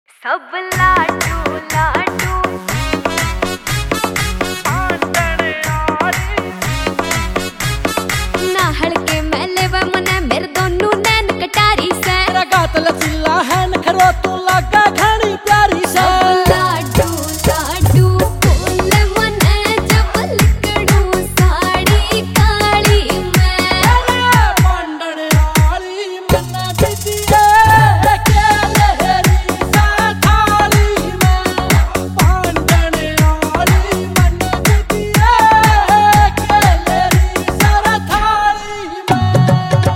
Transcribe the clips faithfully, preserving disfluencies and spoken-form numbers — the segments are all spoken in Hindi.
सब लाडू लाडू नाहड़ के मैले व मने मेरे दोनों नैन कटारी से गात लचिल्ला है नखरो तू लगा घड़ी प्यारी से लाडू लाडू फूल मने जब लिकड़ू साड़ी काली मैं मंडन वाली मन्ना दीदी के लहरी सा थाली में मंडन वाली मन्ना दीदी के लहरी सा थाली में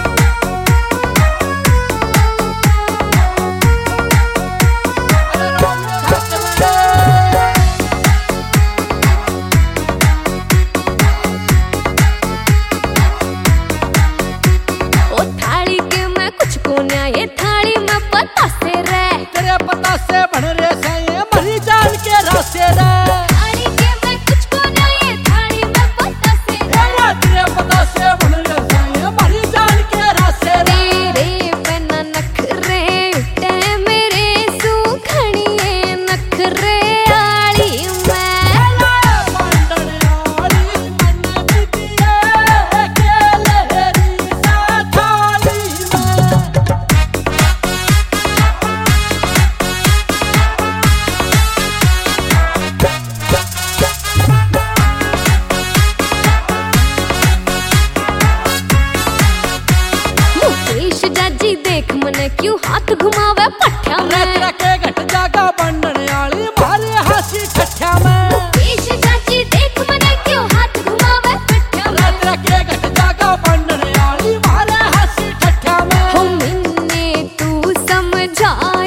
ये थाली में पता से रे तेरे पता से बन रे से ये मरी जान के रास्ते रे थाली के मैं कुछ को ना ये थाली में पता से रे तेरे पता से बन रे से ये मरी जान के रास्ते रे तेरे पे न नखरे उठे मेरे सुखड़िए नखरे आली मैं मंडन वाली मन्ना दीदी के लहरी सा थाली में मुकेश जाजी देख मने क्यों हाथ घुमावे पट्ठा में तेरा के घट जागा बंडन वाली मारे हासी ठठ्या में मुकेश जाजी देख मने क्यों हाथ घुमावे पट्ठा में तेरा के घट जागा बंडन वाली मारे हासी ठठ्या में हो मिन्ने तू समझा